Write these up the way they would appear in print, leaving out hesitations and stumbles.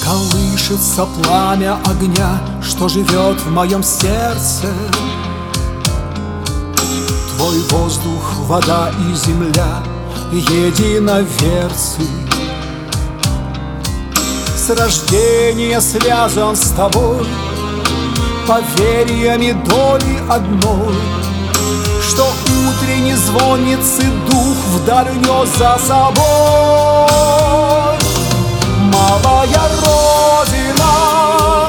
Колышется пламя огня, что живет в моем сердце. Твой воздух, вода и земля — единоверцы. С рождения связан с тобой поверьями доли одной, что утренний звонницы дух вдаль унес за собой. Малая Родина,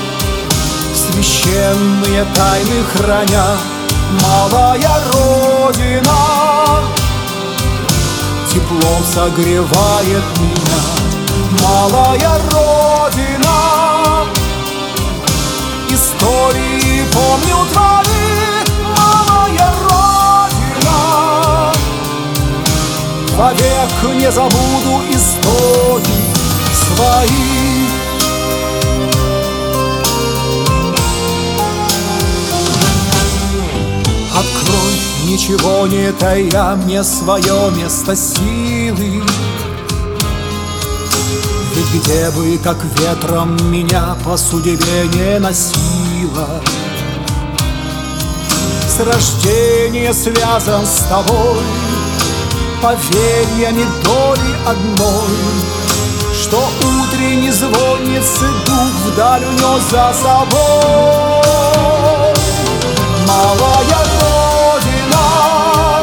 священные тайны храня, малая Родина, теплом согревает меня. Малая Родина, истории помню твои, малая Родина, вовек не забуду истории свои. Открой, ничего не тая, мне свое место силы. Ведь где бы, как ветром, меня по судьбе не носило, с рождения связан с тобой поверьями доли одной, что утренний звонницы дух вдаль унес за собой. Малая Родина,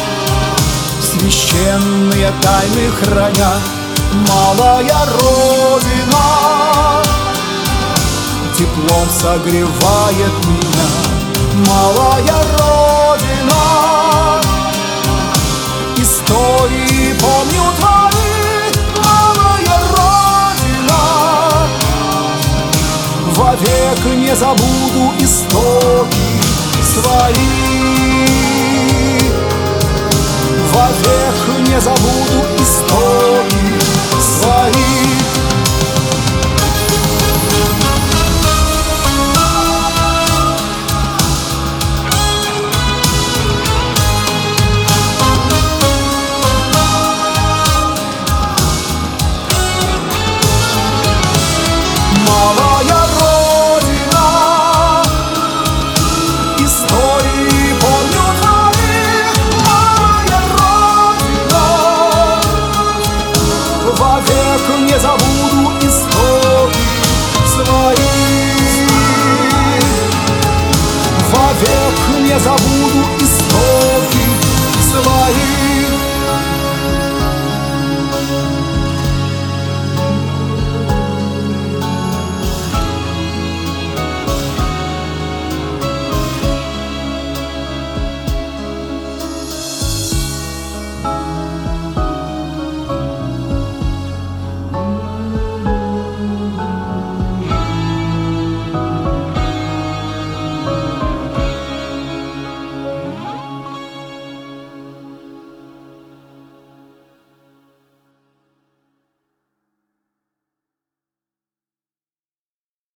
священные тайны храня, малая Родина, теплом согревает меня. Малая Родина, истории помню твои, малая Родина, вовек не забуду истории свои. Вовек не забуду истории